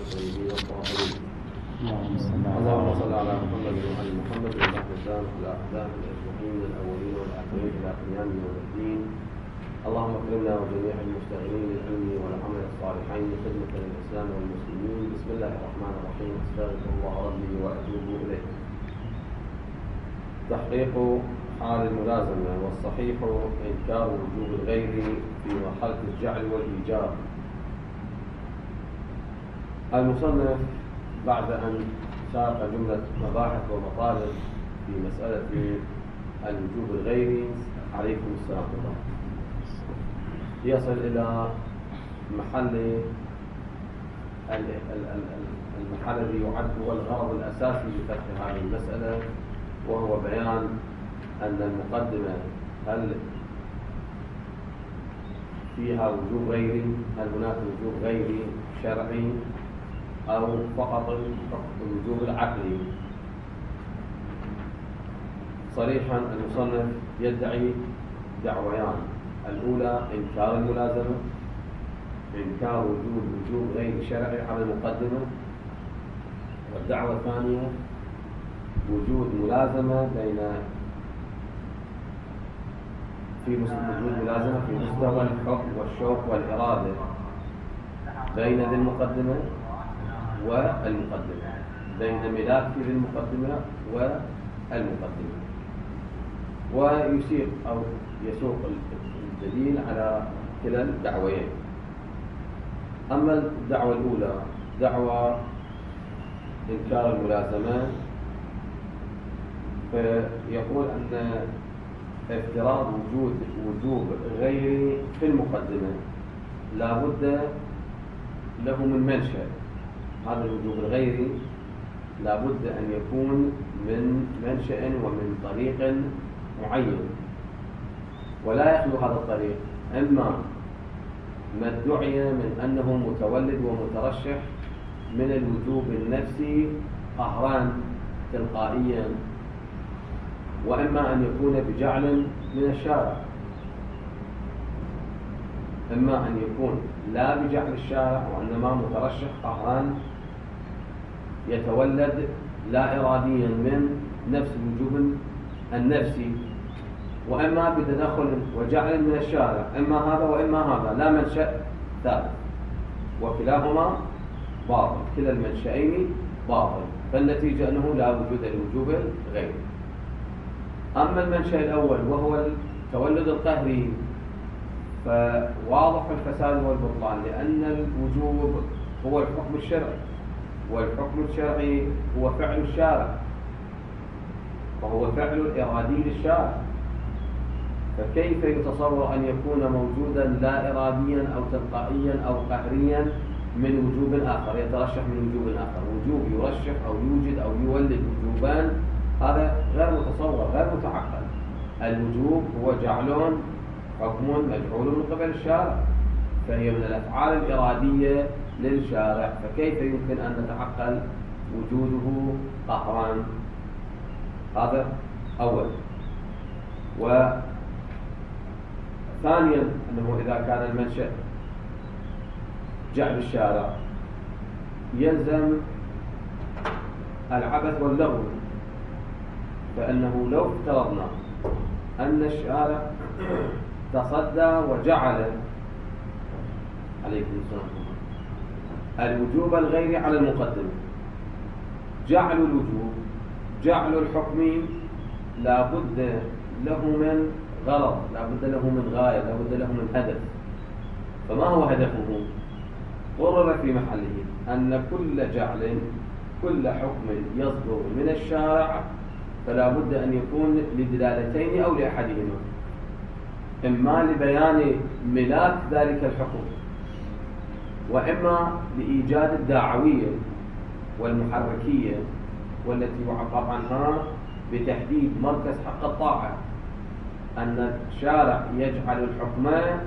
الطيبين الطاهرين. اللهم صل على محمد وعلى محمد وعلى الإسلام على أقدام الأجمعين الأولين والآخرين إلى قيام يوم الدين. اللهم اكرمنا وجميع المشتغلين بالعلم والعمل الصالحين خدمة للإسلام والمسلمين. بسم الله الرحمن الرحيم. أستغفر الله ربي وأتوب إليه. تحقيق حال الملازمة، والصحيح إنكار وجوب الغير في مرحلة الجعل والإيجاب. المصنف بعد أن ساق جملة مباحث ومطالب في مسألة الوجوب الغيري عليكم السلام الله، يصل إلى محل المحل الذي يعد هو الغرض الأساسي لفتح هذه المسألة، وهو بيان أن المقدمة هل فيها وجوب غيري، هل هناك وجوب غيري شرعي أو فقط الوجوب العقلي. صريحا المصنف يدعي دعويان: الأولى إنكار الملازمة، إنكار وجوب غير شرعي على المقدمة، والدعوة الثانية وجود ملازمة في مستوى الحكم والشوق والإرادة بين ذي المقدمة والمقدمة، بين ملاك ذي المقدمة والمقدمة، ويسيق أو يسوق الدليل على كلا الدعويين. أما الدعوة الأولى دعوة إنكار الملازمة، فيقول أن افتراض وجوب غير في المقدمة لا بد له من منشأ. هذا الوجوب الغيري لا بد أن يكون من منشأ ومن طريق معين، ولا يخلو هذا الطريق إما ما ادعي من أنه متولد ومترشح من الوجوب النفسي قهرا تلقائيا، وإما أن يكون بجعل من الشارع. إما أن يكون لا بجعل الشارع وإنما مترشح قهرا يتولد لا إراديا من نفس الوجوب النفسي، وإما بتدخل وجعل من الشارع، إما هذا وإما هذا، لا منشأ ثالث، وكلاهما باطل، كلا المنشأين باطل، فالنتيجة أنه لا وجود الوجوب الغيري. أما المنشأ الأول وهو التولد القهري فواضح الفساد والبطلان، لأن الوجوب هو الحكم الشرعي، والحكم الشرعي هو فعل الشارع، وهو فعل الإرادي للشارع، فكيف يتصور أن يكون موجودا لا إراديا أو تلقائيا أو قهريا من وجوب آخر يترشح من وجوب آخر؟ وجوب يرشح أو يوجد أو يولد وجوبان، هذا غير متصور، غير متعقل. الوجوب هو جعل حكم مجعول من قبل الشارع، فهي من الأفعال الإرادية للشارع، فكيف يمكن أن نتعقل وجوده قهرا؟ هذا أول. وثانيا أنه إذا كان المنشأ جعل الشارع يلزم العبث واللغو، فإنه لو افترضنا أن الشارع تصدى وجعل عليكم السلام الوجوب الغيري على المقدمة، جعل الوجوب جعل الحكم لا بد له من غرض، لا بد له من غاية، لا بد له من هدف. فما هو هدفه؟ قرر في محله أن كل جعل، كل حكم يصدر من الشارع فلا بد أن يكون لدلالتين أو لأحدهما، إما لبيان ملاك ذلك الحكم، وإما لإيجاد الداعوية والمحركية، والتي يعبر عنها بتحديد مركز حق الطاعة، أن الشارع يجعل الحكم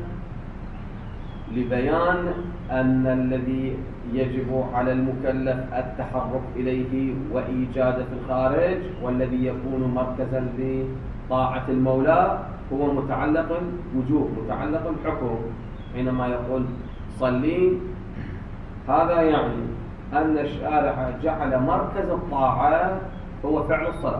لبيان أن الذي يجب على المكلف التحرك إليه وإيجاده في الخارج، والذي يكون مركزا لطاعة المولى هو متعلق الوجوب، متعلق الحكم. حينما يقول صلي، هذا يعني أن الشارع جعل مركز الطاعة هو فعل الصلاة.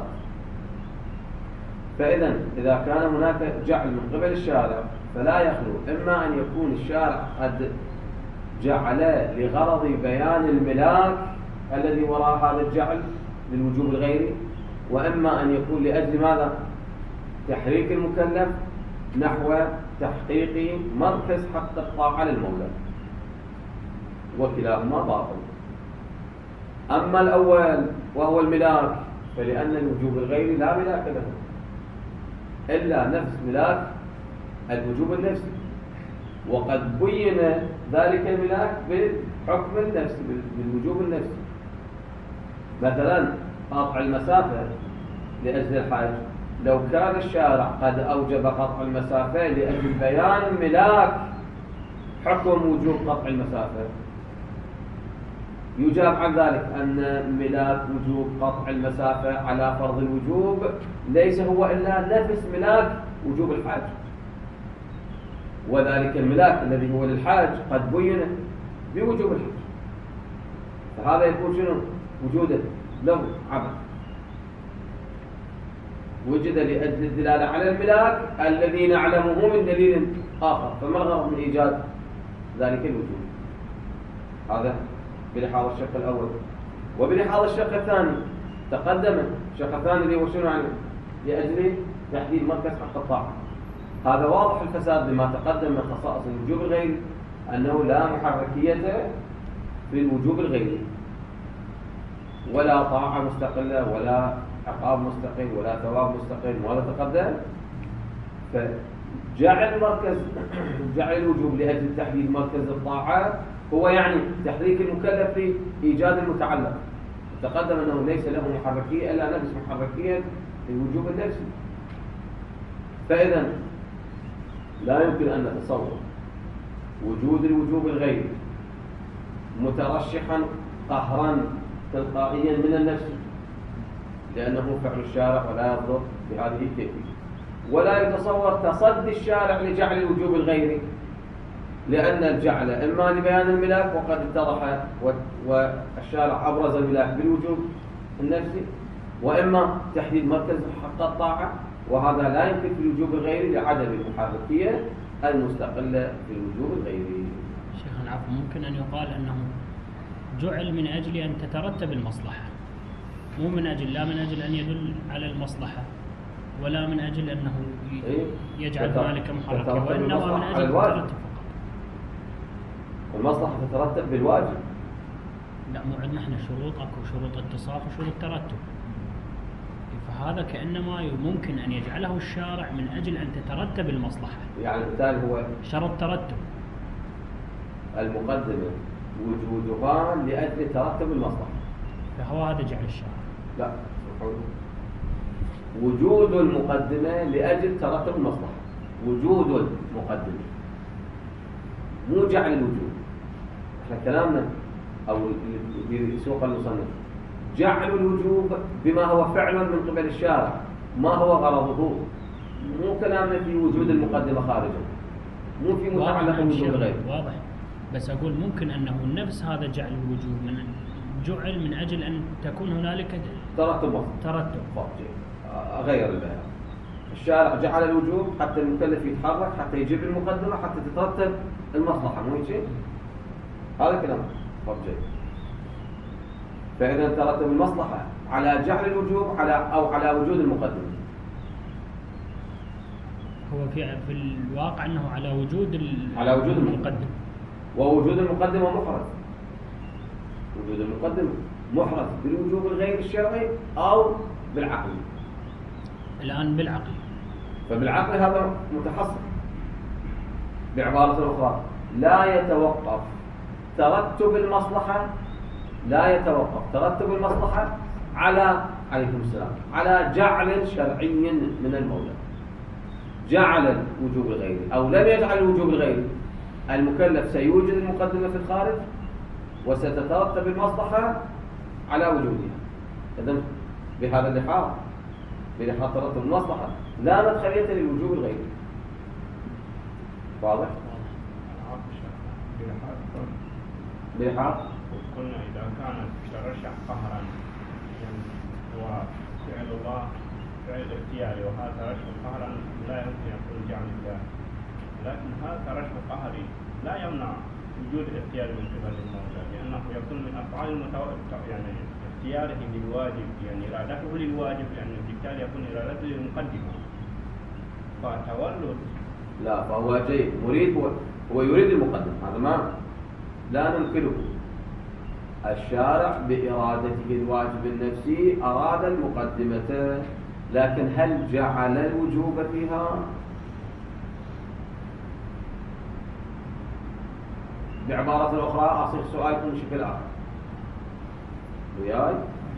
فإذا إذا كان هناك جعل من قبل الشارع فلا يخلو إما أن يكون الشارع قد جعل لغرض بيان الملاك الذي وراء هذا الجعل للوجوب الغيري، وإما أن يكون لأجل ماذا؟ تحريك المكلف نحو تحقيق مركز حق الطاعة للمولى، وكلاهما باطل. أما الأول وهو الملاك فلأن الوجوب الغيري لا ملاك له إلا نفس ملاك الوجوب النفسي، وقد بين ذلك الملاك بالحكم النفسي بالوجوب النفسي. مثلا قطع المسافة لأجل الحج، لو كان الشارع قد أوجب قطع المسافة لأجل بيان ملاك حكم وجوب قطع المسافة، يجاب عن ذلك أن ملاك وجوب قطع المسافة على فرض الوجوب ليس هو إلا نفس ملاك وجوب الحاج، وذلك الملاك الذي هو للحاج قد بين بوجوب الحج، فهذا يكون شنو؟ وجوده له عبد وجد لأجل الدلالة على الملاك الذي نعلمه من دليل آخر، فما الغرض من إيجاد ذلك الوجوب؟ هذا بلحاظ الشق الأول. وبلحاظ الشق الثاني تقدم الشق الثاني اللي هو شنو يعني؟ لأجل تحديد مركز حق الطاعة. هذا واضح الفساد بما تقدم من خصائص الوجوب الغيري، أنه لا محركية في الوجوب الغيري، ولا طاعة مستقلة ولا عقاب مستقل ولا ثواب مستقل، وهذا تقدم. فجعل الوجوب لأجل تحديد مركز الطاعة هو يعني تحريك المكلف لإيجاد المتعلق. تقدم أنه ليس له محركية إلا نفس محركية الوجوب النفسي. فإذا لا يمكن أن نتصور وجود الوجوب الغيري مترشحا قهرا تلقائيا من النفس، لأنه فعل الشارع ولا يضر بهذه الكيفية. ولا يتصور تصدي الشارع لجعل الوجوب الغيري، لأن الجعل إما لبيان الملاك وقد اتضح والشارع أبرز الملاك بالوجوب النفسي، وإما تحديد مركز حق الطاعة، وهذا لا يمكن في الوجوب الغيري لعدم المحركية المستقلة في الوجوب الغيري. شيخ العفو، ممكن أن يقال أنه جعل من أجل أن تترتب المصلحة، مو من أجل، لا من أجل أن يدل على المصلحة ولا من أجل أنه يجعل ذلك محركة، وإنما من أجل الترتب فقط. المصلحة تترتب بالواجب. لا، مو عندنا احنا شروط، اكو شروط اتصاف وشروط ترتب، فهذا كأنما ممكن أن يجعله الشارع من أجل أن تترتب المصلحة. يعني بالتالي هو شرط ترتب المقدمة وجودها لأجل ترتب المصلحة، فهو هذا جعل الشارع. لا، وجود المقدمة لأجل ترتب المصلحة، وجود المقدمة مو جعل الوجود. احنا كلامنا أو في سوق المصنف جعل الوجوب بما هو فعل من قبل الشارع، ما هو غرضه، مو كلامنا في وجود المقدمة خارجا، مو في متعلق بالوجود الغير. واضح، بس أقول ممكن أنه نفس هذا جعل الوجوب من جعل من أجل أن تكون هنالك ترتب. أغير البيان. الشارع جعل الوجوب حتى المكلف يتحرك، حتى يجيب المقدمة، حتى تترتب المصلحة، مو هيك؟ هذا كلام جيد. فإذا ترتب المصلحة على جعل الوجوب على وجود المقدمة. هو في الواقع أنه على وجود المقدمة، ووجود المقدمة محرز. وجود المقدمة محرز بالوجوب الغير الشرعي أو بالعقل. الآن بالعقل، فبالعقل هذا متحصل. بعبارة أخرى، لا يتوقف ترتب المصلحة على عليكم السلام على جعل شرعي من المولى. جعل الوجوب الغيري أو لم يجعل الوجوب الغيري، المكلف سيوجد المقدمة في الخارج وستترتب المصلحة على وجودها. إذن بهذا اللحاظ ترتب المصلحة لا مدخلية للوجوب الغيري. واضح؟ بلحاظ قلنا إذا كان ترشح قهرا يعني هو فعل الله فعل اختياري، وهذا ترشح قهرا لا يمكن يكون جعل الله، لكن هذا ترشح قهري لا يمنع وجود اختيار من قبل المولى، لأنه يكون من أفعال يعني اختياره للواجب، يعني إرادته للواجب، لأن بالتالي يكون إرادته للمقدمة. فتولد لا، فهو جيد مريد، هو يريد المقدم، هذا ما لا ننكره. الشارع بإرادته الواجب النفسي أراد المقدمة، لكن هل جعل الوجوب فيها؟ بعبارة أخرى أصيغ سؤالكم بشكل آخر وياي.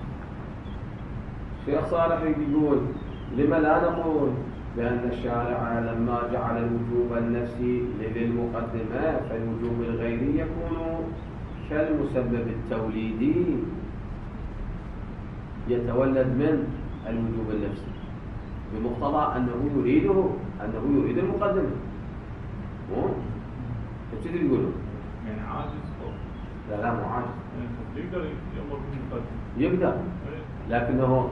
الشيخ صالح يقول لما لا نقول بأن الشارع لما جعل الوجوب النفسي للمقدمة فالوجوب الغيري يكون كالمسبب التوليدي يتولد من الوجوب النفسي بمقتضى أنه يريد المقدمة. كيف تدري يقولون؟ يعني عاجز لا مو عاجز، يقدر يأمر بالمقدمة، يقدر، لكنه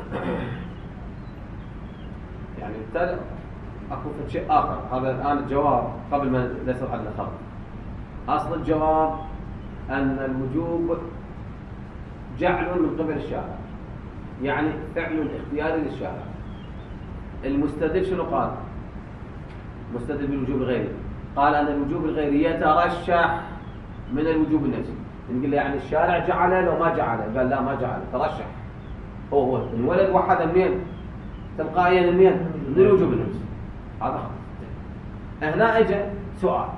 يعني بالتالي اكو شيء اخر. هذا الان الجواب قبل ما نسال عن الخبر. اصل الجواب ان الوجوب جعل من قبل الشارع، يعني فعل اختياري للشارع. المستدل شنو قال؟ مستدل بالوجوب الغيري قال ان الوجوب الغيري يترشح من الوجوب النفسي. نقول له يعني الشارع جعله لو ما جعله؟ قال لا ما جعله، ترشح. هو انولد وحده منين؟ تلقائيا منين؟ من الوجوب النفسي. هذا خطأ. هنا اجى سؤال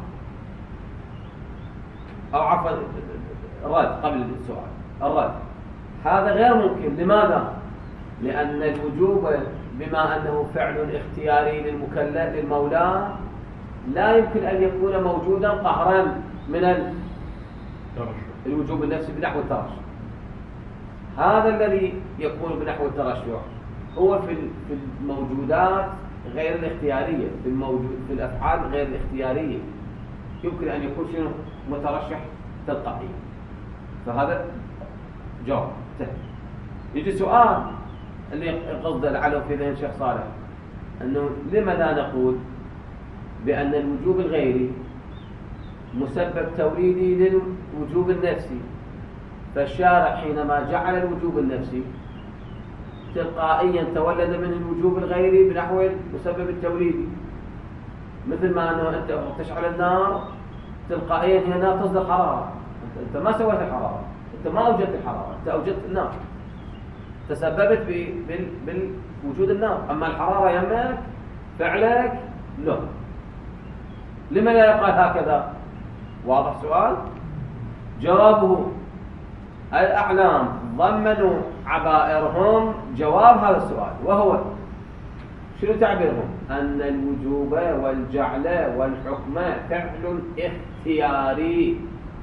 او عفوا الرد قبل السؤال. الرد هذا غير ممكن. لماذا؟ لأن الوجوب بما أنه فعل اختياري للمكلف للمولى لا يمكن أن يكون موجودا قهرا من الوجوب النفسي بنحو الترشح. هذا الذي يكون بنحو الترشح هو في الموجودات غير الاختيارية، في الأفعال غير الاختيارية يمكن أن يكون شنو؟ مترشح تلقائي. فهذا جواب. يجي سؤال اللي قصد العلو في ذهن الشيخ صالح أنه لما لا نقول بأن الوجوب الغيري مسبب توليدي للوجوب النفسي، فالشارع حينما جعل الوجوب النفسي تلقائيا تولد منه الوجوب الغيري بنحو المسبب التوليدي. مثل ما أنه أنت تشعل النار تلقائيا هي نار تصدر حرارة، أنت ما سويت الحرارة، أنت ما أوجدت الحرارة، أنت أوجدت النار، تسببت بوجود النار. أما الحرارة يمك فعلك له. لما لا يقال هكذا؟ واضح سؤال؟ جوابه الأعلام ضمنوا عبائرهم جواب هذا السؤال، وهو شنو تعبيرهم؟ أن الوجوب والجعل والحكم فعل اختياري.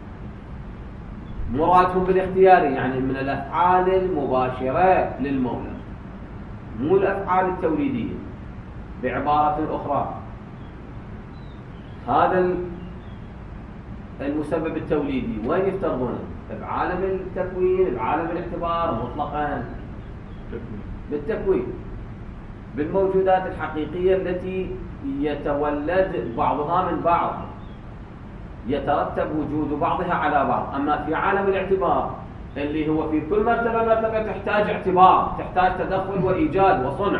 مرادهم بالاختياري يعني من الأفعال المباشرة للمولى، مو الأفعال التوليدية. بعبارة أخرى هذا المسبب التوليدي وين يفترضونه؟ بعالم التكوين، بعالم الاعتبار مطلقا، بالتكوين، بالموجودات الحقيقية التي يتولد بعضها من بعض، يترتب وجود بعضها على بعض. أما في عالم الاعتبار اللي هو في كل مرتبة تحتاج اعتبار، تحتاج تدخل وإيجاد وصنع.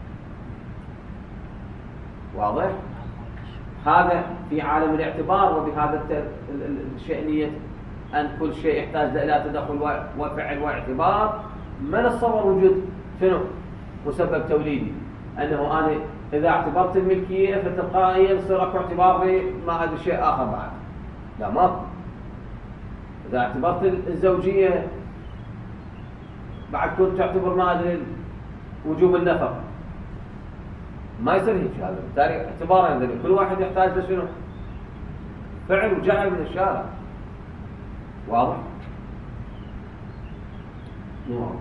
واضح؟ هذا في عالم الاعتبار، وبهذا الشأنية أن كل شيء يحتاج إلى تدخل وفعل واعتبار. ما نتصور وجود شنو؟ مسبب توليدي، أنه أنا إذا اعتبرت الملكية فتلقائيا يصير أكو اعتبار ما هذا شيء آخر بعد. لا، ما. إذا اعتبرت الزوجية بعد كنت تعتبر ما أدري وجوب النفقة، ما يصير هيك. هذا بالتالي اعتبار عندنا كل واحد يحتاج لشنو؟ فعل وجعل من الشارع. واضح؟ صحيح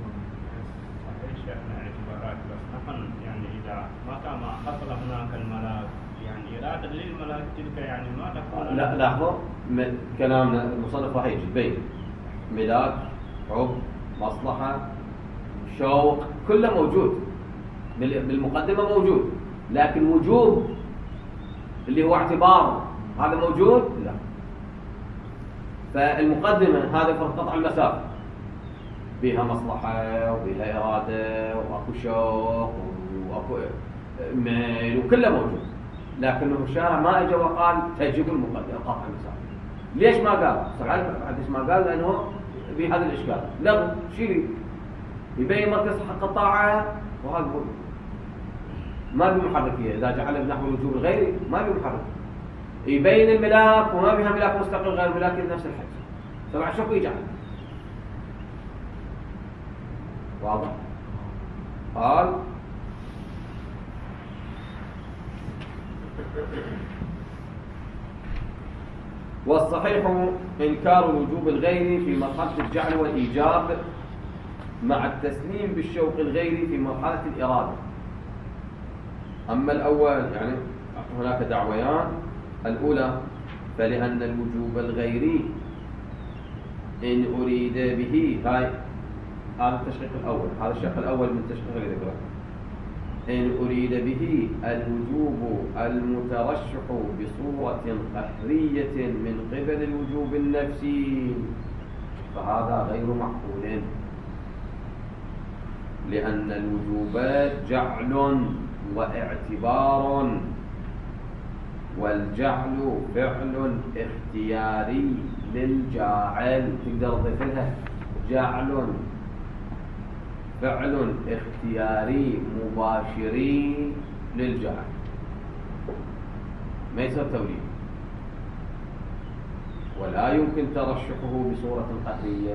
شيخنا اعتبارات، بس نحن يعني إذا ما كان حصل هناك الملاك يعني إرادة للملاك تلك يعني ما تكون. لا، لاحظوا من كلامنا المصنف راح يجي بين ملاك، حب، مصلحة، شوق، كله موجود بالمقدمة موجود، لكن وجوب اللي هو اعتبار هذا موجود؟ لا. فالمقدمة هذا فرق قطع المسافة، بها مصلحة وبها إرادة وأكو شوق وأكو ميل وكله موجود، لكنه الشارع ما اجى وقال تجب المقدمة قطع المسافة. ليش ما قال؟ ليش ما قال؟ لأنه بهذا الإشكال لغو شيء يبين مركز حق الطاعة، وهذا هو ما بمحركية. إذا جعل بنحو الوجوب الغيري ما بمحرك، يبين الملاك وما بها ملاك مستقل غير ملاك نفس الحج. طبعا شو يجعل؟ واضح؟ قال والصحيح إنكار الوجوب الغيري في مرحلة الجعل والإيجاب مع التسليم بالشوق الغيري في مرحلة الإرادة. أما الأول يعني هناك دعويان. الأولى فلأن الوجوب الغيري إن أريد به، هذا التشقيق الأول، هذا الشق الأول من التشقيق اللي ذكره. إن أريد به الوجوب المترشح بصورة قهرية من قبل الوجوب النفسي فهذا غير معقول، لأن الوجوبات جعل واعتبار، والجعل فعل اختياري للجاعل. تقدر تضيف لها جعل فعل اختياري مباشري للجعل، ما يصير توليد، ولا يمكن ترشحه بصورة قهرية.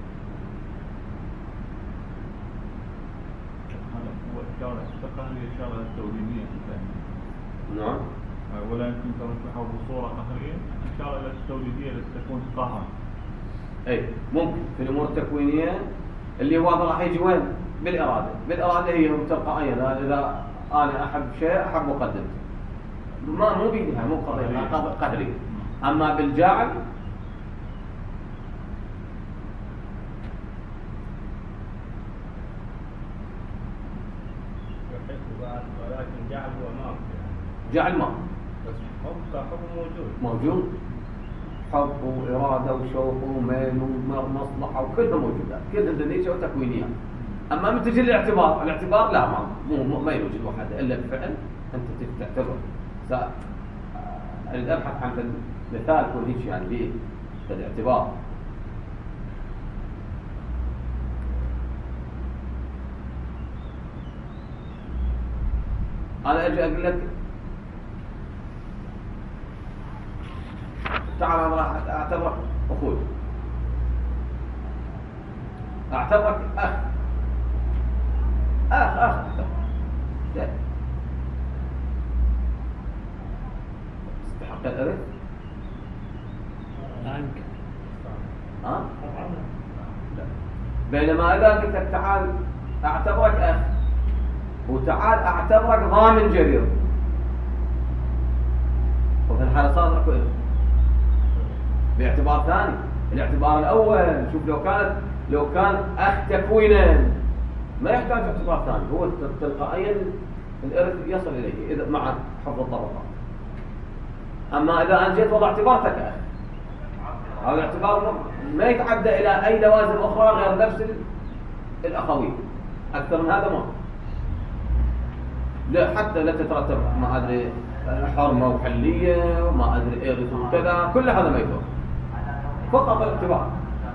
هذا هو الإشارة التوليدية. نعم. ولا يمكن ترشحه بصورة قهرية، الإشارة التوليدية التي تكون قهرا. أي ممكن في الأمور التكوينية اللي هو هذا راح يجي وين؟ بالإرادة. بالإرادة هي تلقائيا، إذا أنا أحب شيء أحب مقدمته، مو بيدها، مو قهرية. أما بالجعل ولكن جعل هو ما جعل ما بس حب موجود، حب وإرادة وشوق وميل ومصلحة وكلها موجودات، كلها ذنية وتكوينية. أما من تجي الاعتبار لا، ما يوجد واحد إلا بفعل أنت تعتبر. أريد أبحث عن مثال يكون هيك يعني به الاعتبار. أنا أجي أقول لك تعال أنا راح أعتبرك أخوي، أعتبرك أخ استحق الإرث؟ لا يمكن. لا. بينما إذا قلت لك تعال أعتبرك أخ وتعال أعتبرك ضامن جرير، وفي الحالة صار أكو إرث باعتبار ثاني. الاعتبار الأول شوف لو كان أخ تكوينا ما يحتاج اعتبار ثاني، هو تلقائيا الإرث يصل إليه إذا مع حفظ الطبقات. أما إذا أنا جيت وضع اعتبارتك أخ، هذا الاعتبار ما يتعدى إلى أي لوازم أخرى غير نفس الأخوية، أكثر من هذا ما لا، حتى لا تترتب ما أدري حرمة وحلية وما أدري إرث وكذا، كل هذا ما يدور، فقط الاعتبار.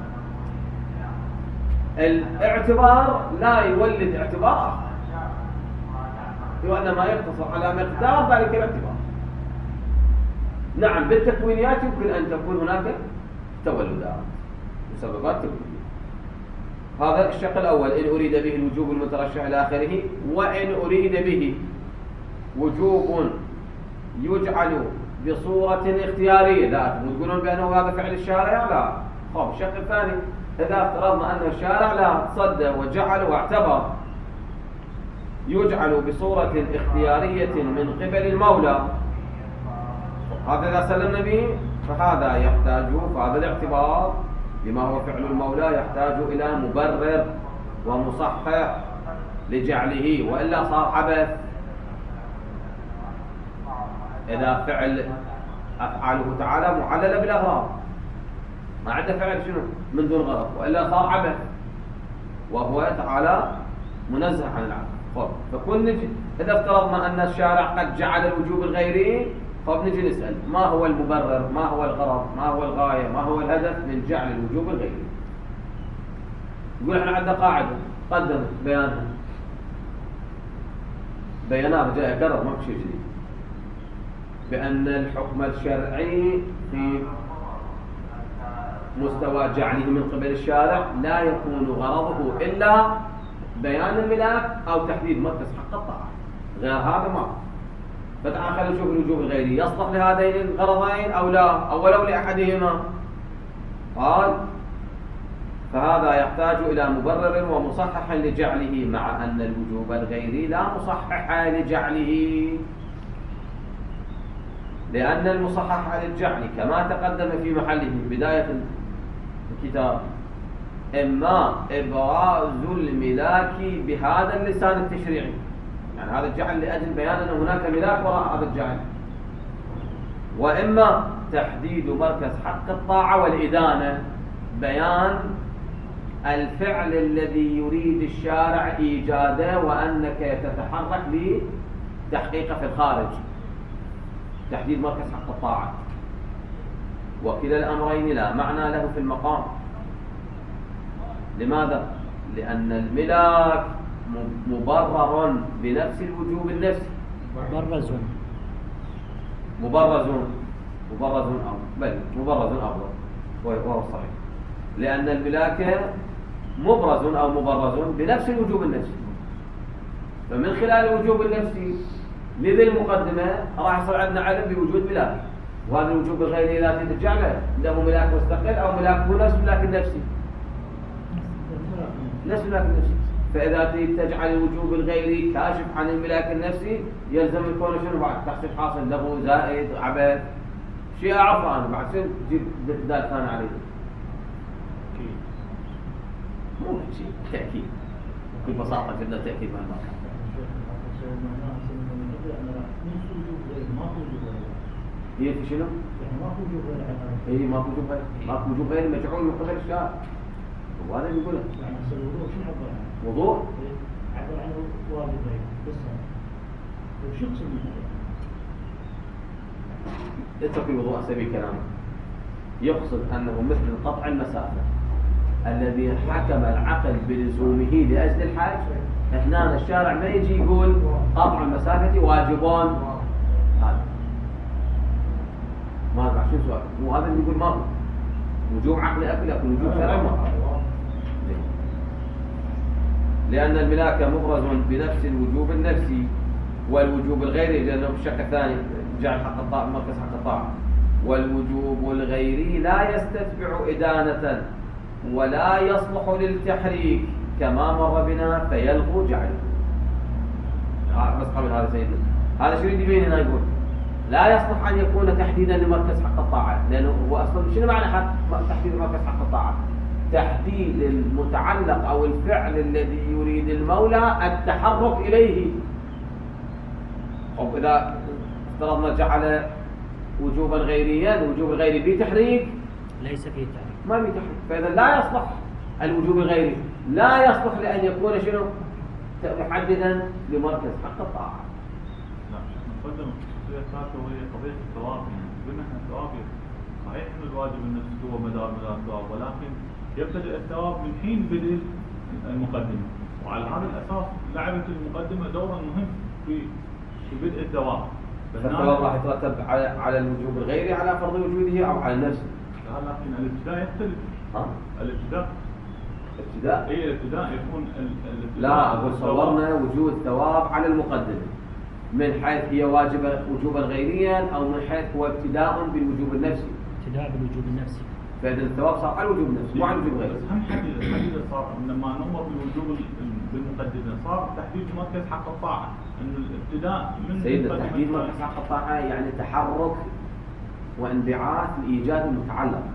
الاعتبار لا يولد اعتبار آخر، وإنما يقتصر على مقدار ذلك الاعتبار. نعم بالتكوينيات يمكن أن تكون هناك تولدات مسببات تكوينية. هذا الشق الأول، إن أريد به الوجوب المترشح إلى آخره. وإن أريد به وجوب يجعل بصورة اختيارية، لا تقولون بأنه هذا فعل الشارع، لا. خب الشق الثاني، إذا افترضنا أن الشارع لا صد وجعل واعتبر يجعل بصورة اختيارية من قبل المولى، هذا إذا سلمنا به فهذا يحتاج هذا الاعتبار لما هو فعل المولى يحتاج إلى مبرر ومصحح لجعله، وإلا صار عبث. إذا فعل أفعاله تعالى معللة بالأغراض، ما عنده فعل شنو من دون غرض، وإلا صار عبث، وهو تعالى منزه عن العبث. فكل إذا افترضنا أن الشارع قد جعل الوجوب الغيري، نجي نسأل ما هو المبرر، ما هو الغرض، ما هو الغاية، ما هو الهدف من جعل الوجوب الغيري. يقول احنا عندنا قاعدة قدمت بيانات جاء يكرر ما في شيء جديد، بأن الحكم الشرعي في مستوى جعله من قبل الشارع لا يكون غرضه إلا بيان الملاك أو تحديد مركز حق الطاعة، غير هذا ما. فتعال خلينا نشوف الوجوب الغيري يصلح لهذين الغرضين أو لا، أو ولو لأحدهما. قال فهذا يحتاج إلى مبرر ومصحح لجعله، مع أن الوجوب الغيري لا مصحح لجعله، لأن المصحح للجعل كما تقدم في محله بداية الكتاب إما إبراز الملاك بهذا اللسان التشريعي، يعني هذا الجعل لأجل بيان أن هناك ملاك وراء هذا الجعل، وإما تحديد مركز حق الطاعة والإدانة، بيان الفعل الذي يريد الشارع إيجاده وأنك تتحرك لتحقيقه في الخارج، تحديد مركز حق الطاعة. وكلا الأمرين لا معنى له في المقام. لماذا؟ لأن الملاك مبرر بنفس الوجوب النفسي، مبرز أفضل وهو الصحيح، لأن الملاك مبرز أو مبرز بنفس الوجوب النفسي. فمن خلال الوجوب النفسي لذي المقدمة راح يصير عندنا علم بوجود ملاك، وهذا الوجوب الغيري لا تتجعله له ملاك مستقل أو ملاك هو نفس ملاك النفسي، نفس ملاك النفسي. فإذا تجعل الوجوب الغيري كاشف عن الملاك النفسي يلزم يكون شنو بعد تحصيل حاصل له زائد عبث شيء أعرفه أنا بعد شنو تجيب دال ثاني عليه، مو شيء تأكيد ببساطة جدا تأكيد من المكان. هي في شنو؟ يعني ما في وجوب غير ما في وجوب غير مجعول من قبل الشارع، وهذا اللي يقوله. يعني الوضوء شنو عبر عنه؟ وضوء؟ عبر عنه واجب غير بس وشو يقصد بالوضوء؟ اترك الوضوء سبيل كلامه. يقصد أنه مثل قطع المسافة الذي حكم العقل بلزومه لأجل الحاج. هنا الشارع ما يجي يقول قطع المسافة واجبان، هذا ما أدري شو سؤال، مو هذا اللي يقول ما وجوب عقلي أكل وجوب شرعي ما. لأن الملاك مبرز بنفس الوجوب النفسي والوجوب الغيري، لأنه الشق الثاني جعل حق الطاعة مركز حق الطاعة. والوجوب الغيري لا يستتبع إدانة ولا يصلح للتحريك كما مر بنا فيلغو جعله. بس قبل هذا سيدنا هذا شو يريد يبين هنا، يقول لا يصلح أن يكون تحديدا لمركز حق الطاعة، لأنه هو أصلا شنو معنى تحديد مركز حق الطاعة؟ تحديد المتعلق أو الفعل الذي يريد المولى التحرك إليه. أو إذا افترضنا جعل وجوبا غيريا، الوجوب الغيري فيه تحريك ليس فيه تحريك، ما فيه تحريك، فإذا لا يصلح الوجوب الغيري، لا يصلح لأن يكون شنو محددا لمركز حق الطاعة. نعم، نقدم القضية الثالثة وهي قضية الثواب. يعني قلنا احنا الثواب صحيح ان الواجب النفسي هو مدار الثواب، ولكن يبتدئ الثواب من حين بدء المقدمة، وعلى هذا الأساس لعبت المقدمة دورا مهم في بدء الثواب. فالثواب راح يترتب على الوجوب الغيري على فرض وجوده أو على نفسه. لا، لكن الابتداء يختلف. الابتداء اي الابتداء يكون لا أقول صورنا وجود ثواب على المقدمة من حيث هي واجبة وجوبا غيريا أو من حيث هو ابتداء بالوجوب النفسي. ابتداء بالوجوب النفسي، فإذا الثواب صار على الوجوب النفسي مو على الوجوب الغيري. هم حديث صار لما نمر بالوجوب بالمقدمة صار تحديد مركز حق الطاعة، إنه الابتداء من سيدنا تحديد مركز حق الطاعة يعني تحرك وانبعاث لإيجاد المتعلق.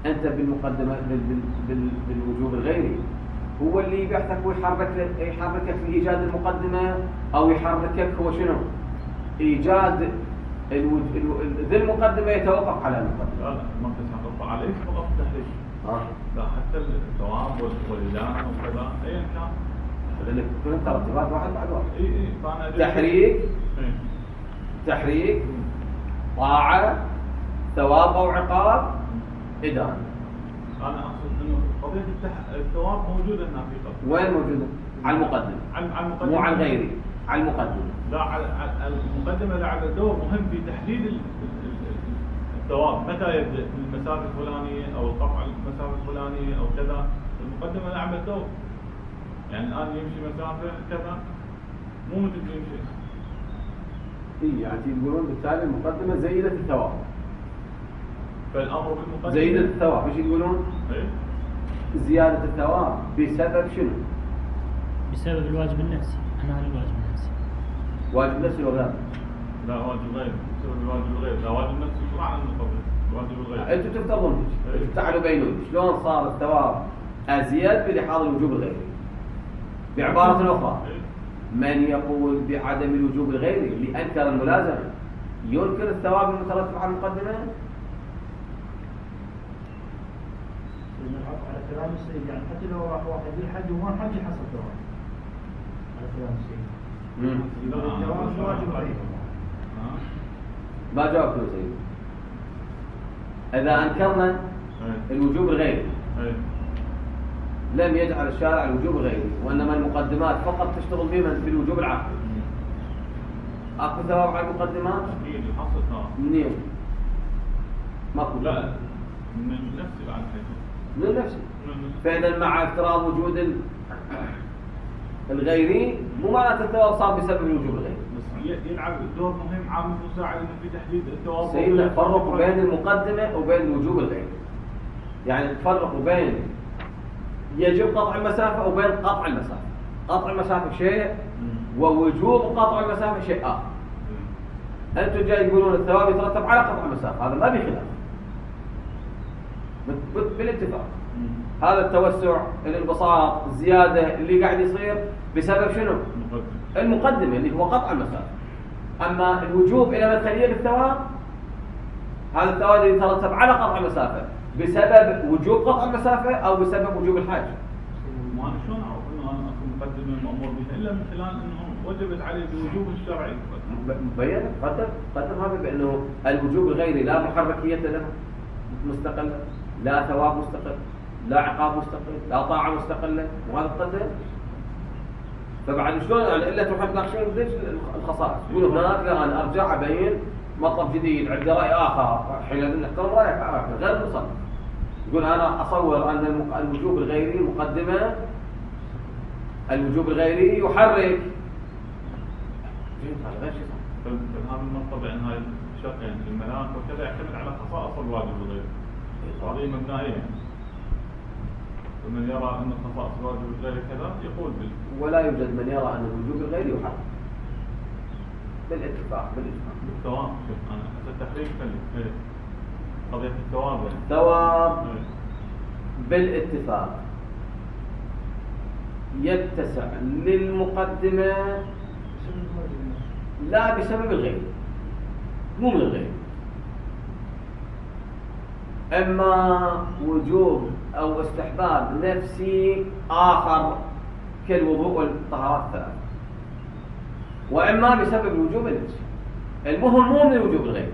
أنت بالمقدمة بالوجوب الغيري هو اللي يبعثك ويحركك في إيجاد المقدمة، أو يحركك هو شنو؟ إيجاد ذي المقدمة يتوقف على المقدمة. لا ما تتوقف عليك فقط التحريك. لا حتى الثواب والإدانة وكذا أيا كان. لأنك كلهم ترتيبات واحد بعد واحد. تحريك تحريك طاعة ثواب أو عقاب إدانة. أنا أقصد إنه قضية الثواب موجودة هنا في قصد. وين موجودة؟ على المقدمة. على المقدمة. مو على الغيري، على المقدمة. لا على المقدمة لعب دور مهم في تحديد الثواب، متى يبدأ المسافة الفلانية أو القطع المسافة الفلانية أو كذا. المقدمة لعبت دور. يعني الآن يمشي مسافة كذا مو مثل يمشي. يعني يقولون بالتالي المقدمة زيدة الثواب. فالأمر بالمقدمة زيدة الثواب، ايش يقولون؟ إيه؟ زيادة الثواب بسبب شنو؟ بسبب الواجب النفسي. أنا هذا الواجب النفسي. واجب نفسي ولا لا؟ لا واجب غير، بسبب الواجب الغير، لا واجب نفسي شو معنى المقدمة؟ الواجب الغير. انتم تفترضون تعالوا بينوا شلون صار الثواب أزيد بلحاظ الوجوب الغيري. بعبارة أخرى، من يقول بعدم الوجوب الغيري لأنكر الملازمة ينكر الثواب المترتب على المقدمة؟ على كلام السيد يعني حتى لو راح واحد يحج وما حج حصل ثواب. على كلام السيد. الجواب واجب غير. ما جاوبت يا سيدي. إذا أنكرنا الوجوب الغيري لم يجعل الشارع الوجوب الغيري، وإنما المقدمات فقط تشتغل بمن بالوجوب العقلي. أكو ثواب على المقدمات؟ أكيد يحصل ثواب. منين؟ ماكو. لا من نفسي بعد من نفسه. فإذا مع افتراض وجود الغيري مو معناته الثواب صار بسبب الوجوب الغيري. بس يلعب دور مهم عامل مساعد في تحديد الثواب. سيدنا فرقوا بين المقدمة وبين الوجوب الغيري. يعني تفرقوا بين يجب قطع المسافة وبين قطع المسافة. قطع المسافة شيء ووجوب قطع المسافة شيء آخر. أنتم جاي يقولون الثواب يترتب على قطع المسافة، هذا ما بخلاف بالاتفاق. هذا التوسع، الانبساط، الزيادة اللي قاعد يصير بسبب شنو؟ المقدمة اللي هو قطع المسافة. أما الوجوب إلى مدخلية بالثواب، هذا الثواب اللي يترتب على قطع المسافة بسبب وجوب قطع المسافة أو بسبب وجوب الحاجة. ما أنا شلون أعرف إنه أنا أكون مقدم مأمور بها إلا من خلال إنهم وجبت عليه بالوجوب الشرعي. مبين قدر هذا بأنه الوجوب الغيري لا محركية له مستقلة، لا ثواب مستقل، لا عقاب مستقل، لا طاعة مستقلة، وهذا قدر. فبعد شلون يعني إلا تروح تناقشون ليش الخصائص؟ يقولوا هناك لا أنا أرجع أبين مطلب جديد، عندي رأي آخر، حين نحترم رأيك غير مصنف. يقول أنا أصور أن الوجوب الغيري مقدمة، الوجوب الغيري يحرك. هذا غير شيء صح. فهذا المنطبع أن هاي الشقين الملاك وكذا يعتمد على خصائص الواجب الغيري. هذه مبنائية. ومن يرى أن خصائص الواجب الغيري كذا يقول ولا يوجد من يرى أن الوجوب الغيري يحرك بالاتفاق. بالثواب. أنا التحريك فلي قضية الثواب. الثواب بالاتفاق يتسع للمقدمة لا بسبب الغير، مو من الغير. إما وجوب أو استحباب نفسي آخر كالوضوء والطهارات الثلاث، وإما بسبب الوجوب النفسي. المهم مو من الوجوب الغيري.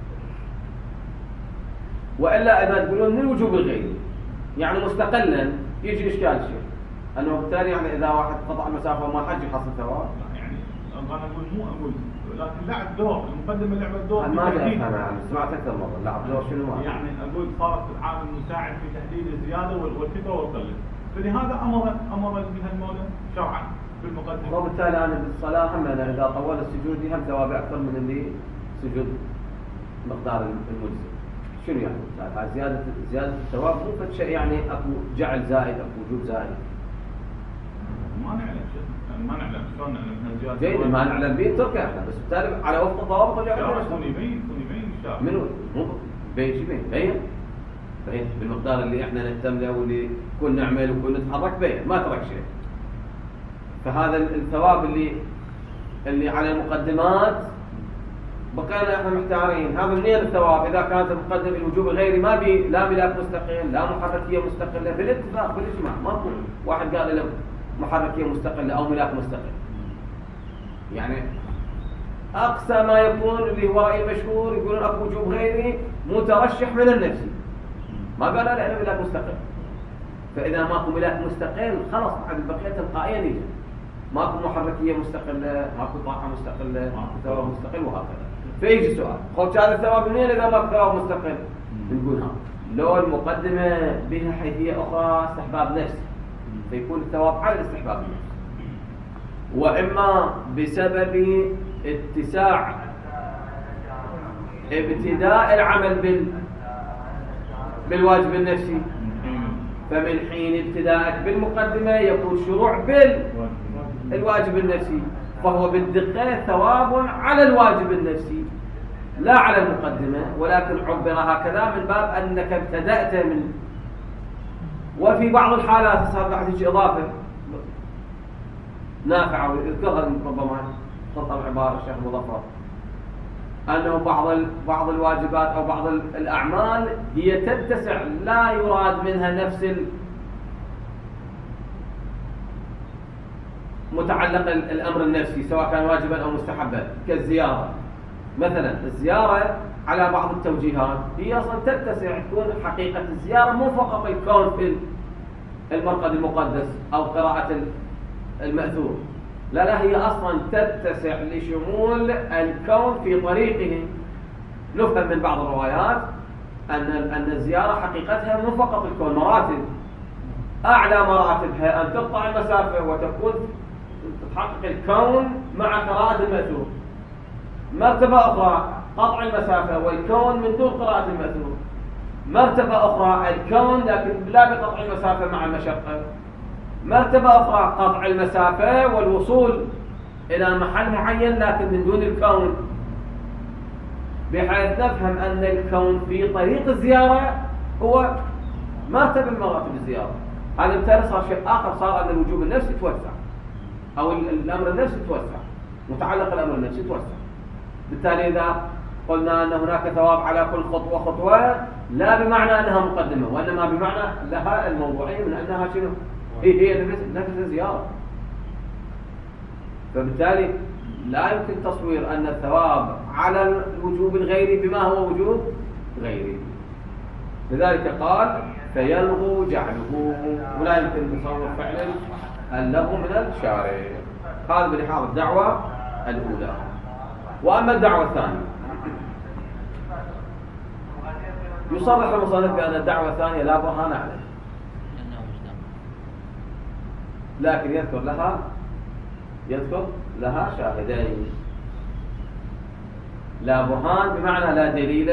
وإلا إذا تقولون من الوجوب الغيري يعني مستقلا يجي إشكال شيء أنه بالتالي يعني إذا واحد قطع المسافة وما حج يحصل ثواب. يعني أنا أقول مو أقول لكن لعب دور المقدمة لعبت دور. أنا ما أدري أنا سمعت أكثر مرة لعب دور شنو يعني أقول صارت العامل مساعد في تحديد الزيادة والكثرة والقلة، فلهذا أمر بها المولى شرعا بالمقدمة. وبالتالي أنا بالصلاة هم أنا إذا طول السجود هم ثواب أكثر من اللي سجود مقدار المجزي. شنو يعني؟ زيادة الثواب مو شيء يعني أكو جعل زائد أكو وجوب زائد. ما نعلم ما نعلم شلون نعلم زيادة. جيد ما نعلم به تركه احنا بس بالتالي على وفق الضوابط اللي عندنا. يكون يبين الشارع. منو؟ مو بين شو بين؟ فهمت؟ بالمقدار اللي احنا نهتم له واللي كل نعمل وكل نتحرك به، ما ترك شيء. فهذا الثواب اللي على المقدمات بقينا احنا محتارين، هذا منين الثواب؟ اذا كانت المقدمه الوجوب الغيري ما بي لا ملاك مستقل لا محركيه مستقله، بالاتفاق بالاجماع ماكو واحد قال له محركيه مستقله او ملاك مستقل. يعني اقصى ما يكون اللي هو راي المشهور يقولون اكو وجوب غيري مترشح من النفسي، ما قال لا انا ملاك مستقل. فاذا ماكو ملاك مستقل خلاص بعد البقيه تلقائيا يجي، ماكو محركيه مستقله، ماكو طاقه مستقله، ماكو ثواب مستقل وهكذا. فيجي سؤال، قلت هذا الثواب منين اذا ماكو ثواب مستقل؟ نقول ها لو المقدمه بها حيثيه اخرى استحباب نفسي فيكون الثواب على الاستحباب النفسي، واما بسبب اتساع ابتداء العمل بالواجب النفسي، فمن حين ابتدائك بالمقدمة يكون شروع بالواجب النفسي، فهو بالدقة ثواب على الواجب النفسي لا على المقدمة، ولكن عبر هكذا من باب أنك ابتدأت من. وفي بعض الحالات صار بعد هيك إضافة نافعة ويذكرها ربما خطأ العبارة الشيخ مظفر، أنه بعض الواجبات أو بعض الأعمال هي تتسع لا يراد منها نفس متعلق الأمر النفسي سواء كان واجبا أو مستحبا، كالزيارة مثلا. الزيارة على بعض التوجيهات هي أصلا تتسع، تكون حقيقة الزيارة مو فقط الكون في المرقد المقدس أو قراءة المأثور، لا هي أصلا تتسع لشمول الكون في طريقه. نفهم من بعض الروايات أن الزيارة حقيقتها مو فقط الكون، مراتب، أعلى مراتبها أن تقطع المسافة وتكون تحقق الكون مع قراءة المأثور. مرتبة أخرى قطع المسافة والكون من دون قراءة المأثور. مرتبة أخرى الكون لكن لا بقطع المسافة مع المشقة. مرتبة أخرى قطع المسافة والوصول إلى محل معين لكن من دون الكون، بحيث نفهم أن الكون في طريق الزيارة هو مرتبة من مراتب الزيارة. هذا بالتالي صار شيء آخر، صار أن الوجوب النفسي توسع أو الأمر النفسي توسع، متعلق الأمر النفسي توسع. بالتالي إذا قلنا أن هناك ثواب على كل خطوة خطوة لا بمعنى أنها مقدمة، وإنما بمعنى لها الموضوعية من أنها شنو؟ هي نفس الزيارة. فبالتالي لا يمكن تصوير أن الثواب على الوجوب الغيري بما هو وجوب غيري. لذلك قال فيلغو جعله، ولا يمكن تصور فعلا اللغو من الشارع. هذا بلحاظ الدعوة الأولى. وأما الدعوة الثانية يصرح المصنف بأن الدعوة الثانية لا برهان عليه، لكن يذكر لها شاهدين. لا برهان بمعنى لا دليل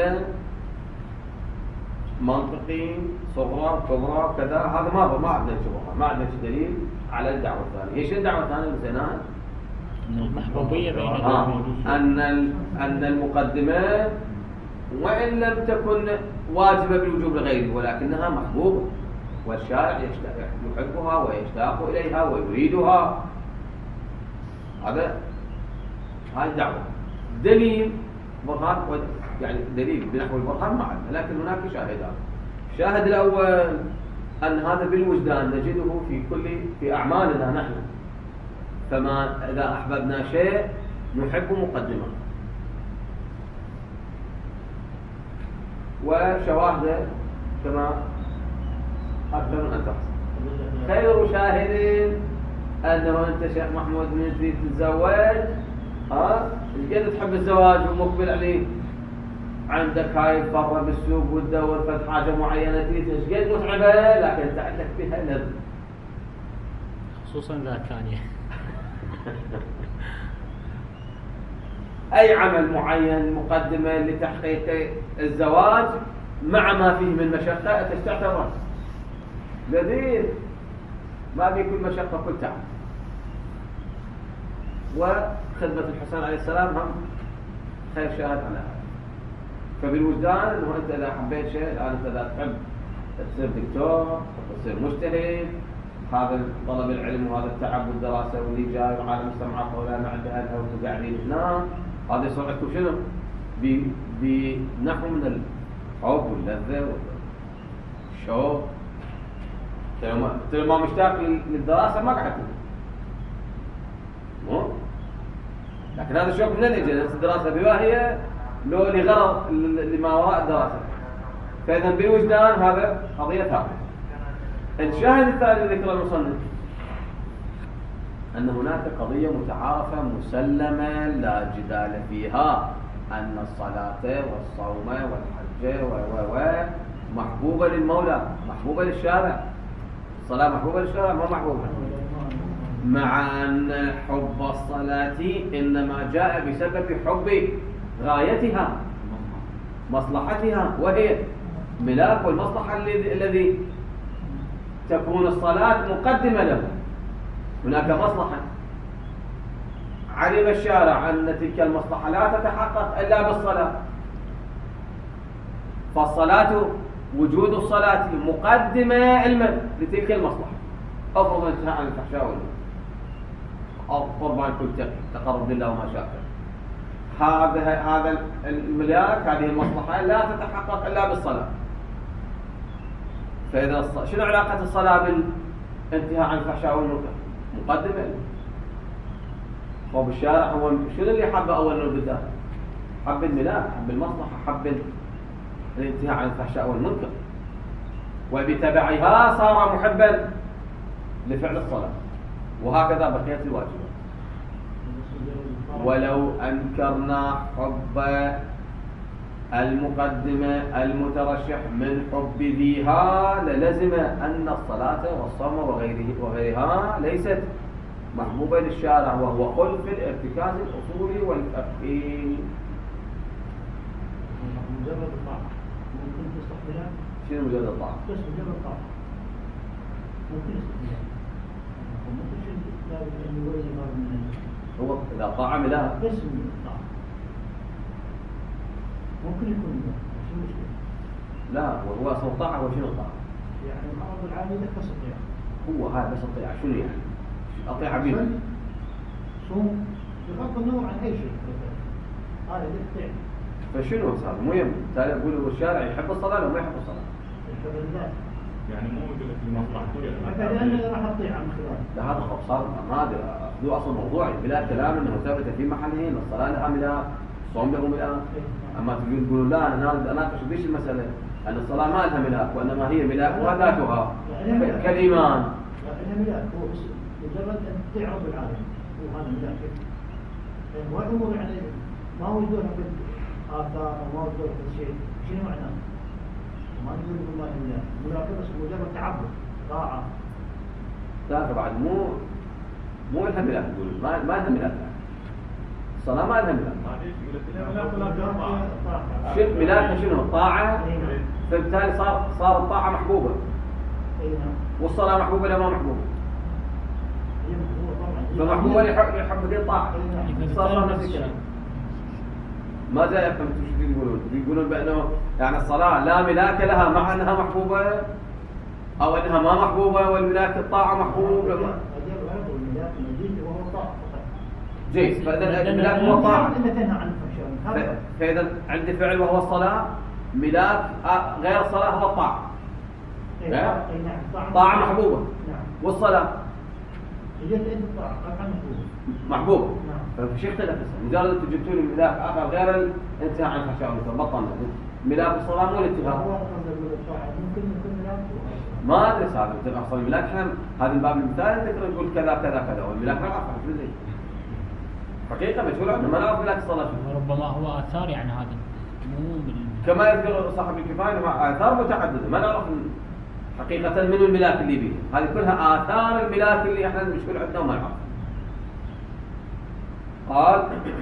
منطقي صغرى كبرى كذا، هذا ما عندنا شبهة، ما عندنا دليل على الدعوة الثانية. ايش الدعوة الثانية مثلا؟ المحبوبية بين أن المقدمة وإن لم تكن واجبة بالوجوب الغيري ولكنها محبوبة، والشارع يحبها ويشتاق إليها ويريدها. هذا هاي الدعوة. دليل برهان، يعني دليل بنحو البرهان ما عندنا، لكن هناك شاهدان. الشاهد الأول أن هذا بالوجدان نجده في أعمالنا نحن، فما إذا أحببنا شيء نحب مقدمة. وشواهده كما أكثر من أن تحصل. خير شاهد أنه أنت شيخ محمود من تريد تتزوج، قد تحب الزواج ومقبل عليه، عندك هاي الفرة بالسوق وتدور فد حاجة معينة تريد قد متعبة لكن تعلق بها لذ، خصوصا إذا كان أي عمل معين مقدمة لتحقيق الزواج مع ما فيه من مشقة تستعتبر لذيذ، ما بيكون مشقة كل تعب. وخدمة الحسين عليه السلام هم خير شاهد على هذا. فبالوجدان أنه أنت إذا حبيت شيء الآن أنت إذا تحب تصير دكتور، تصير مجتهد، هذا طلب العلم وهذا التعب والدراسة واللي جاي وعالم المجتمعات ولا ما عنده أهل أو قاعدين هنا، هذا يصير عندكم شنو؟ بنحو من الحب واللذة والشوق. ما مشتاق للدراسة ما قاعد تكون. لكن هذا الشوق منين يجي؟ الدراسة بواهية لو لغرض لما وراء الدراسة. فإذا بالوجدان هذا قضية ثابتة. الشاهد الثاني اللي ذكره المصنف أن هناك قضية متعارفة مسلمة لا جدال فيها، أن الصلاة والصوم والحج محبوبة للمولى، محبوبة للشارع. الصلاة محبوبة للشارع ما محبوبة، مع أن حب الصلاة إنما جاء بسبب حب غايتها مصلحتها، وهي ملاك والمصلحة الذي تكون الصلاة مقدمة له. هناك مصلحة علم الشارع أن تلك المصلحة لا تتحقق إلا بالصلاة، فالصلاة وجود الصلاة مقدمة علما لتلك المصلحة. أفضل الانتهاء عن الفحشاء والمنكر، أو قرب عن كل تقرب لله وما شاكر. هذا الملاك، هذه المصلحة لا تتحقق إلا بالصلاة. فإذا شنو علاقة الصلاة بالانتهاء عن الفحشاء والمنكر؟ مقدمة. وبالشارع هو شنو اللي حبه أول من البداية؟ حب الملاك، حب المصلحة، حب الانتهاء عن الفحشاء والمنكر، وبتبعها صار محبا لفعل الصلاة. وهكذا بقية الواجبات. ولو أنكرنا حب المقدمة المترشح من حب ذيها للزم أن الصلاة والصوم وغيرها ليست محبوبة للشارع، وهو خلف الارتكاز الأصولي والفقهي. مجرد الطاعة ممكن تستحملها؟ شنو مجرد الطاعة؟ بس مجرد الطاعة ممكن يستحملها، ممكن شيء لازم يوزن بعض من هو إذا طاعة ملاك بس من الطاعة ممكن يكون ملاك، شو المشكلة؟ لا، وهو أصل الطاعة هو شنو الطاعة؟ يعني العرض العادي لك بس الطيعة. هو هذا بس الطيعة. شنو يعني؟ الطيعة بيده صوم بغض النظر عن أي شيء، هذا الطيعة. فشنو صار؟ مو يم تالي أقول الشارع يحب الصلاة ولا ما يحب الصلاة؟ يحب الذات. يعني مو يقول لك المصلحة حتى لأنه راح أطيع من خلاله. لا هذا صار ما أدري أخذوه أصلا موضوعي بلا كلام أنه ثابت في محله أن الصلاة لها ملاك، الصوم له ملاك. أما تقولون لا أنا أناقش بيش المسألة أن الصلاة ما لها ملاك وإنما هي ملاك وذاتها كالإيمان. لا إنها ملاك، هو بس مجرد أن تطيع رب العالمين، هو هذا ملاك. والأمور يعني ما هو يدور بالآثار أو ما هو يدور بالشيء، شنو معناه؟ ما نقول والله ملاك، ملاك بس مجرد تعبد طاعة. لا بعد مو لها ملاك، يقول ما لها ملاك. الصلاة ما لها ملاك. شوف ملاكها شنو؟ الطاعة. فبالتالي صار الطاعة محبوبة. والصلاة محبوبة ولا ما محبوبة؟ فمحبوبة يحب دي الطاعة. صار نفس الكلام. ماذا يفهم شو يقولون بأنه يعني الصلاة لا ملاك لها مع أنها محبوبة أو أنها ما محبوبة والملاك الطاعة محبوبة. جيد. فإذا الملاك هو الطاعة. فإذا عندي فعل وهو الصلاة، ملاك غير الصلاة هو الطاعة. طاعة محبوبة. والصلاة محبوبة. فشي اختلف. مجرد انتم جبتوا لي ملاك آخر غير الانتهاء عن الفحشاء والمنكر بطلنا. ملاك الصلاة مو الانتهاء. ما أدري صار أصل الملاك احنا هذا الباب المثال تقدر تقول كذا كذا كذا والملاك ما نعرف شو زي حقيقة مجهول عندنا ما نعرف ملاك الصلاة. ربما هو آثار يعني هذا مو كما يذكر صاحب الكفاية آثار متعددة ما نعرف حقيقة من الملاك اللي بيه. هذه كلها آثار الملاك اللي احنا مشكول عندنا وما نعرف. قال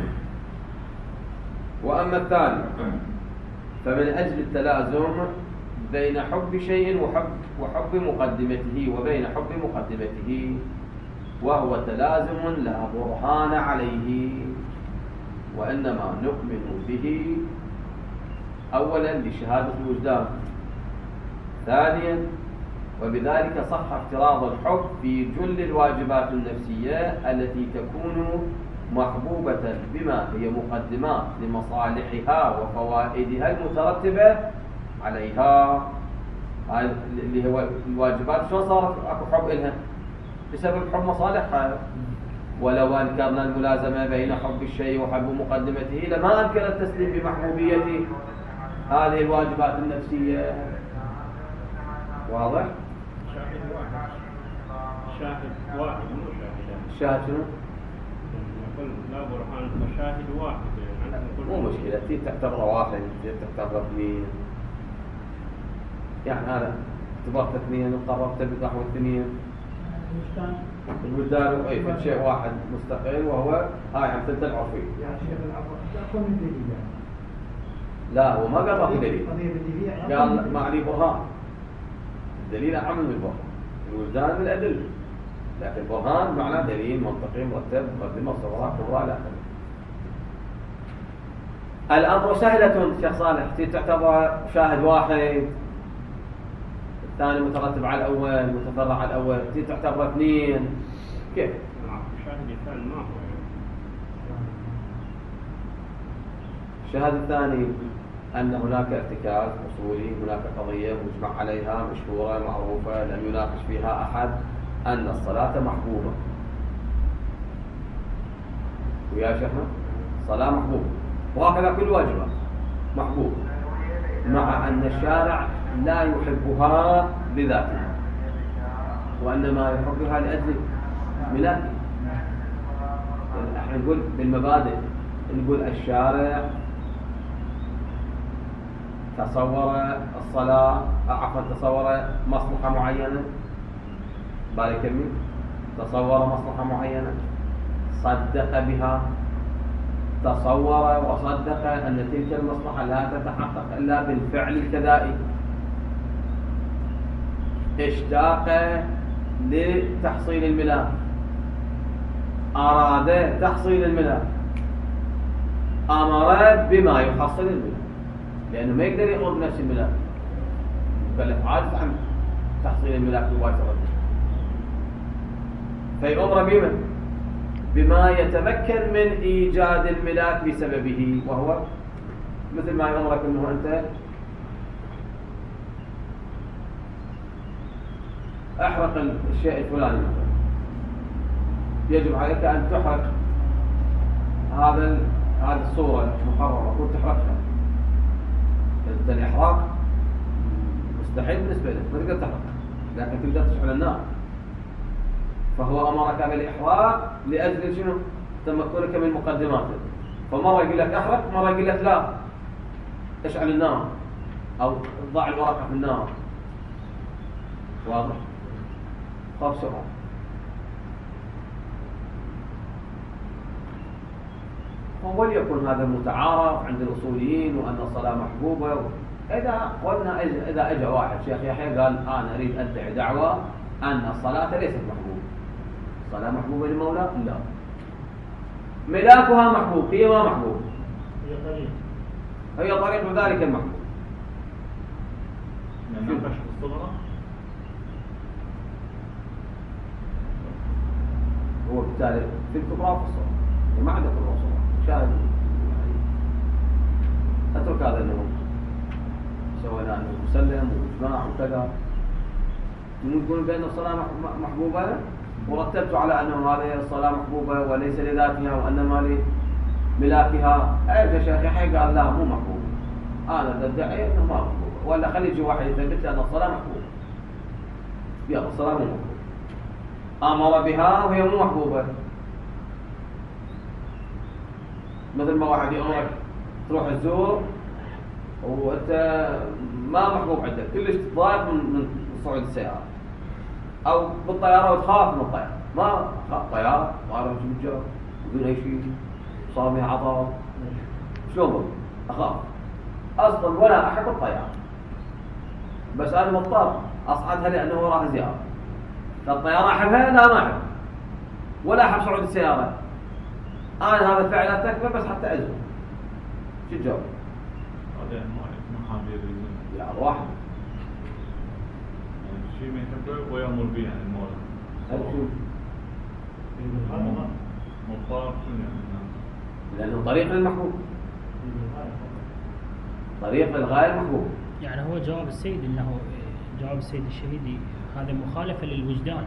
وأما الثاني فمن أجل التلازم بين حب شيء وحب مقدمته وبين حب مقدمته، وهو تلازم لا برهان عليه، وإنما نؤمن به أولا لشهادة الوجدان، ثانيا وبذلك صح افتراض الحب في جل الواجبات النفسية التي تكون محبوبة بما هي مقدمات لمصالحها وفوائدها المترتبة عليها. هاي اللي هو الواجبات شلون صارت اكو حب إلها؟ بسبب حب مصالحها. ولو أنكرنا الملازمة بين حب الشيء وحب مقدمته لما أنكر التسليم بمحبوبية هذه الواجبات النفسية. واضح؟ شاهد واحد مو شاهدان. الشاهد شنو؟ نقول لا برهان فشاهد واحد مو مشكلة، تعتبر واحد، تعتبر اثنين. يعني أنا اعتبرت اثنين وقررت بنحو اثنين. البلدان أي في شيء واحد مستقل وهو هاي أمثلة العرفية. يعني شيخ العفو تكون من دليل يعني. لا هو ما قال أخذ دليل. قال ما معلي برهان. الدليل أعم من البرهان. الوجدان من الأدلة. لكن برهان معناه دليل منطقي مرتب مقدمة صغرى كبرى إلى آخره. الأمر سهلة شيخ صالح، تعتبر شاهد واحد، الثاني مترتب على الأول، متفرع على الأول، تعتبر اثنين. كيف؟ الشاهد الثاني ما هو الشاهد الثاني أن هناك ارتكاز أصولي، هناك قضية مجمع عليها مشهورة معروفة لم يناقش فيها أحد، أن الصلاة محبوبة. ويا شيخنا الصلاة محبوبة وهكذا كل واجبات محبوبة، مع أن الشارع لا يحبها لذاتها وإنما يحبها لأجل ملاكها. احنا نقول بالمبادئ، نقول الشارع تصور الصلاة تصور مصلحة معينة، بارك الله، تصور مصلحة معينة، صدق بها، تصور وصدق أن تلك المصلحة لا تتحقق إلا بالفعل الكذائي، اشتاق لتحصيل الملاك، أراد تحصيل الملاك، أمر بما يحصل الملاك، لأنه ما يقدر يأمر بنفس الملاك، مكلف عاجز عن تحصيل الملاك مباشرة، فيأمر بما يتمكن من إيجاد الملاك بسببه، وهو مثل ما يأمرك أنه أنت احرق الشيء الفلاني، يجب عليك أن تحرق هذه الصورة المحررة وتحرقها. الإحراق مستحيل بالنسبة لك، ما تقدر تحرق، لكن تقدر تشعل النار. فهو أمرك بالإحراق لأجل شنو؟ تمكنك من مقدماته. فمرة يقول لك أحرق، مرة يقول لك لا اشعل النار أو ضع الورقة في النار. واضح؟ خاف سؤال. وليكن هذا متعارف عند الأصوليين وأن الصلاة محبوبة. إذا قلنا إذا أجى واحد شيخ يحيى قال أنا أريد أدعي دعوة أن الصلاة ليست محبوبة، الصلاة محبوبة لمولاه؟ لا. ملاكها محبوب، هي ما محبوب، هي طريق ذلك المحبوب. يعني كشف الصغرى هو بالتالي في الكبرى وفي الصغرى، ما عندك الصغرى شاهد يعني. اترك هذا النوم سوينا انه مسلم واجماع وكذا، نقول بان الصلاه محبوبه ورتبت على انه هذه الصلاه محبوبه وليس لذاتها وانما لملاكها. اجى شيخ يحيى قال لا مو محبوبه، انا ادعي انه ما محبوبه، ولا خلي يجي واحد يثبت لي ان الصلاه محبوبه. يلا الصلاه مو محبوبه، امر بها وهي مو محبوبه. مثل ما واحد يأمرك تروح الزور وانت ما محبوب عندك، كلش ضايق من صعود السيارة، او بالطيارة وتخاف من الطيارة، ما خاف طيارة طائرة في الجو بدون اي شيء صار بها عطر، شلون اخاف اصلا ولا احب الطيارة، بس انا مضطر اصعدها لانه وراها زيارة. فالطيارة احبها؟ لا ما احب، ولا احب صعود السيارة. أنا هذا الفعل أتكبر بس حتى أزور. شو الجواب؟ هذا محامي لا واحد شيء ما يحبه ويأمر به يعني المولى. شو؟ مضطر شنو يعني؟ لأنه طريق المحبوب، طريق الغاية المحبوب. يعني هو جواب السيد انه جواب السيد الشهيدي هذا مخالفة للوجدان.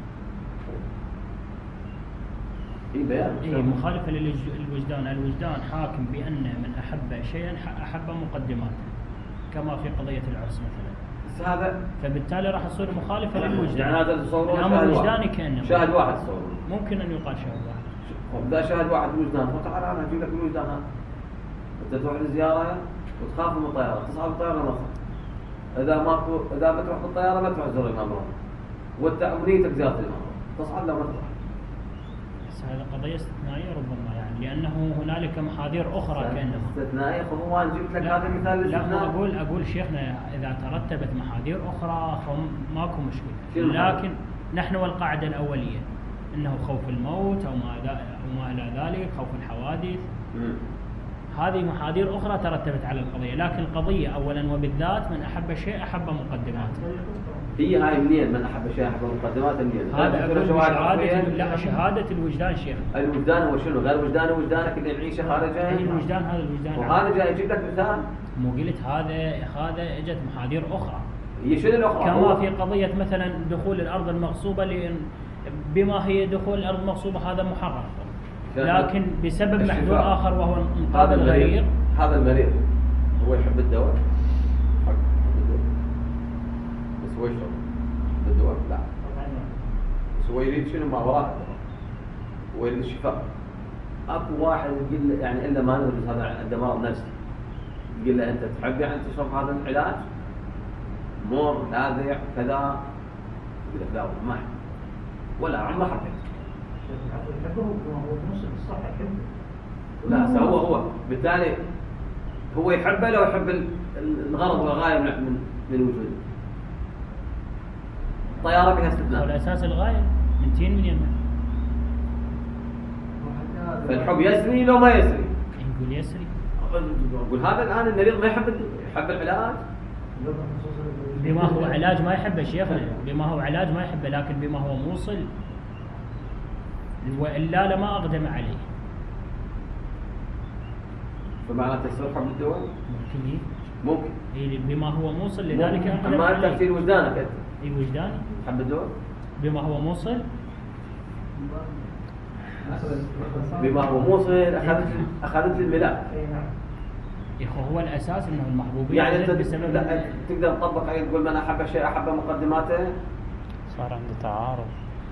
في بيان. إيه مخالفة للوجدان، الوجدان حاكم بأن من أحب شيئا أحب مقدماته، كما في قضية العرس مثلا. بس هذا فبالتالي راح تصير مخالفة للوجدان. يعني هذا تصورون الأمر الوجداني كأنه شاهد واحد تصورون. ممكن أن يقال شاهد واحد. وبدا شاهد واحد بالوجدان، فتعال انا اجيب لك الوجدان هذا. انت تروح لزياره وتخاف من الطياره، تصعد الطياره ما تصعد. اذا بتروح بالطياره ما تروح تزور الامام الرابع. وانت امنيتك زياره الامام الرابع، تصعد لا ما تصعد. بس هذه قضية استثنائية ربما يعني، لأنه هنالك محاذير أخرى كأنه. استثنائية خذوا جبت لك هذا المثال لا الاستثناء. أقول شيخنا إذا ترتبت محاذير أخرى ماكو مشكلة، لكن نحن والقاعدة الأولية أنه خوف الموت أو ما إلى ذلك، خوف الحوادث. هذه محاذير أخرى ترتبت على القضية، لكن القضية أولا وبالذات من أحب شيء أحب مقدماته. هي هاي منين من أحب شيء أحب مقدماته منين؟ هذا لا شهادة الوجدان شيخ. الوجدان هو شنو؟ غير وجدان وجدانك اللي نعيشه خارجه. الوجدان هذا الوجدان. وهذا جاي يجيب لك مثال. مو قلت هذا اجت محاذير أخرى. هي شنو الأخرى؟ كما في قضية مثلا دخول الأرض المغصوبة بما هي دخول الأرض المغصوبة هذا محرم، لكن بسبب محذور آخر وهو انقاذ الغريق. هذا المريض هو يحب الدواء، بس هو يشرب الدواء لا، بس هو يريد شنو ما وراء الدواء، هو يريد الشفاء. اكو واحد يقول له يعني الا ما ندرس هذا عنده مرض نفسي، يقول له انت تحب يعني تشرب هذا العلاج مر لاذع كذا، يقول لك لا ما احب ولا عمره حبيت. لا هو بالتالي هو يحبه لو يحب الغرض والغاية من وجوده. الطيارة بها استثناء. والأساس الغاية من تين من يمه. فالحب يسري لو ما يسري. يقول يسري. أقول هذا الآن المريض ما يحب العلاج. بما هو علاج ما يحبه شيخنا، بما هو علاج ما يحبه، لكن بما هو موصل وإلا لما أقدم عليه. فمعناته يصير حب الدواء؟ ممكن. بما هو موصل لذلك أقدم أما عليه. أنت تفسير وجدانك أنت. إي وجداني. حب الدواء؟ بما هو موصل. بما هو موصل أخذت الملاك. يا أخو هو الأساس إنه المحبوبية. يعني أنت تقدر تطبق عليه تقول من أحب شيء أحب مقدماته. صار عنده تعارض.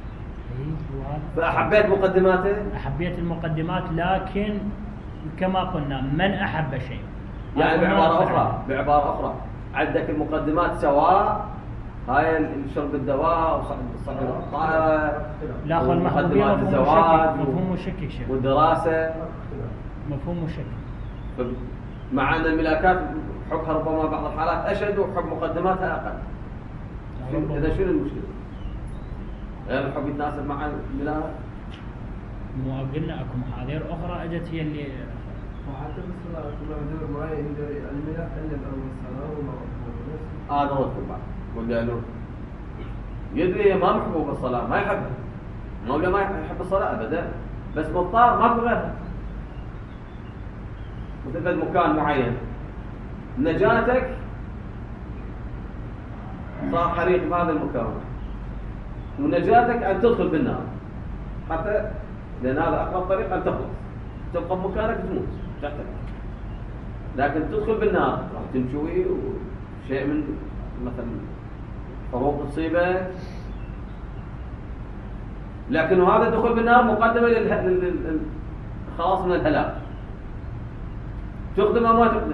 فأحبيت مقدماته؟ أحبيت المقدمات، لكن كما قلنا من أحب شيء. يعني بعبارة أخرى عندك المقدمات سواء، هاي شرب الدواء وصحة الطائرة، لا أخو المحبوبية مفهوم مشكك شيء، والدراسة مفهوم مشكك. مع أن الملاكات حبها ربما بعض الحالات أشد وحب مقدماتها أقل. إذا شنو المشكلة؟ غير الحب يتناسب مع الملاك؟ مو قلنا اكو محاذير اخرى اجت هي اللي وحتى بالصلاة دور معين الملاك علم أول الصلاة وما هذا هو الكبار قلنا له يدري ما محبوب الصلاة ما يحبها، مولى ما يحب الصلاة أبدا، بس مضطر ما في غيرها. مثل مكان معين نجاتك صار حريق بهذا المكان ونجاتك أن تدخل بالنار، حتى لأن هذا أقرب طريق أن تخلص، تبقى بمكانك تموت تحتك، لكن تدخل بالنار راح تنشوي وشيء من مثلا حروق تصيبه، لكن هذا الدخول بالنار مقدمة للخلاص من الهلاك. تخدم أو ما تخدم؟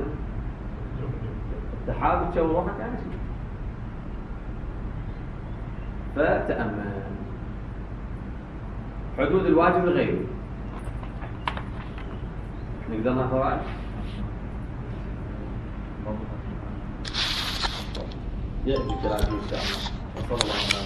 تحاول تشوي روحك يعني شيء. فتأمل حدود الواجب الغيري. نقدر ناخذ رأي؟ يأتي كلامي إن شاء الله. وصلى الله على